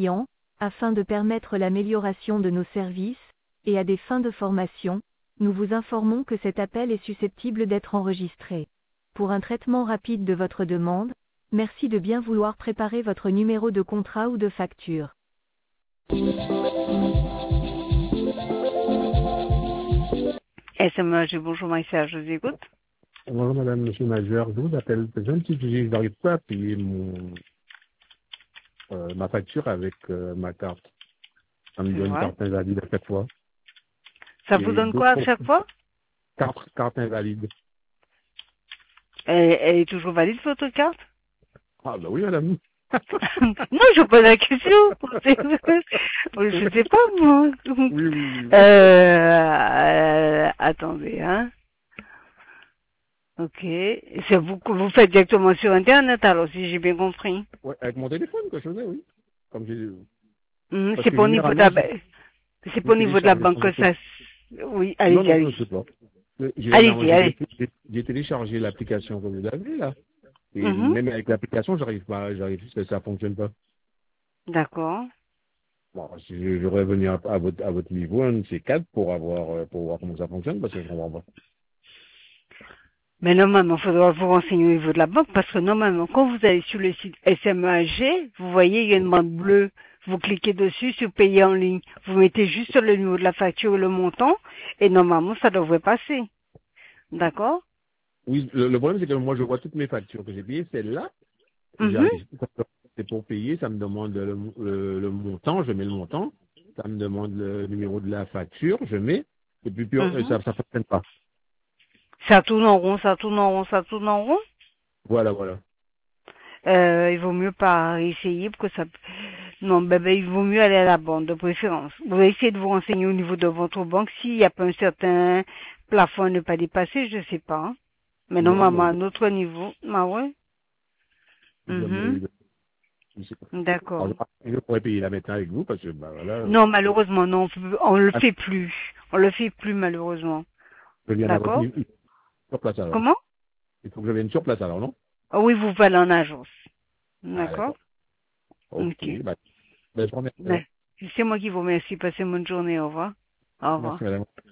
clients, afin de permettre l'amélioration de nos services, et à des fins de formation, nous vous informons que cet appel est susceptible d'être enregistré. Pour un traitement rapide de votre demande, merci de bien vouloir préparer votre numéro de contrat ou de facture. SMH, bonjour Maïssa, je vous écoute. Bonjour madame, monsieur Majeur, je vous appelle. J'ai un petit sujet, je n'arrive pas à payer ma facture avec ma carte. Ça me donne Ouais. carte invalide à chaque fois. Ça vous donne quoi à chaque fois? Carte invalide. Elle est toujours valide votre carte? Ah bah oui madame. Non, je pose la question. Je sais pas moi. Oui. Attendez, hein. Ok. C'est vous que vous faites directement sur Internet alors, si j'ai bien compris. Ouais, avec mon téléphone que je faisais, oui. Comme j'ai... Parce C'est que pas au niveau de la, généralement, c'est pas j'ai au niveau de la téléchargé banque sur que mon ça. téléphone. Oui, Non, allez-y, je ne sais allez-y. pas. Généralement, Allez-y, allez. j'ai téléchargé l'application que vous avez là. Et Mhm. même avec l'application, ça fonctionne pas. D'accord. Bon, si je voudrais venir à votre niveau, un de ces quatre, pour voir comment ça fonctionne, parce que je comprends pas. Mais normalement, il faudra vous renseigner au niveau de la banque parce que normalement, quand vous allez sur le site SMAG, vous voyez, il y a une bande bleue. Vous cliquez dessus sur payer en ligne. Vous mettez juste sur le niveau de la facture le montant et normalement, ça devrait passer. D'accord? Oui, le problème, c'est que moi, je vois toutes mes factures que j'ai payées, celle-là, Mhm. c'est pour payer, ça me demande le montant, je mets le montant, ça me demande le numéro de la facture, je mets, et puis Mhm. ça fonctionne pas. Ça tourne en rond, ça tourne en rond, ça tourne en rond. Voilà. Il vaut mieux pas essayer pour que ça... Non, il vaut mieux aller à la banque de préférence. Vous allez essayer de vous renseigner au niveau de votre banque s'il n'y a pas un certain plafond à ne pas dépasser, je sais pas. Hein. Mais Non, normalement, bon, à notre niveau, ah ouais. jamais, Mhm. je sais pas. D'accord. Alors, je pourrais payer là maintenant avec vous, parce que, bah voilà, Non, malheureusement, non, on le fait plus. On le fait plus, malheureusement. je viens à votre D'accord? niveau, sur place alors. Comment? Il faut que je vienne sur place alors, non? Ah oui, vous allez en agence. Ah, D'accord? d'accord. Ok, Ok. bah, je vous remercie. Ben, c'est moi qui vous remercie. Passez une bonne journée. Au revoir. Au revoir. Merci madame.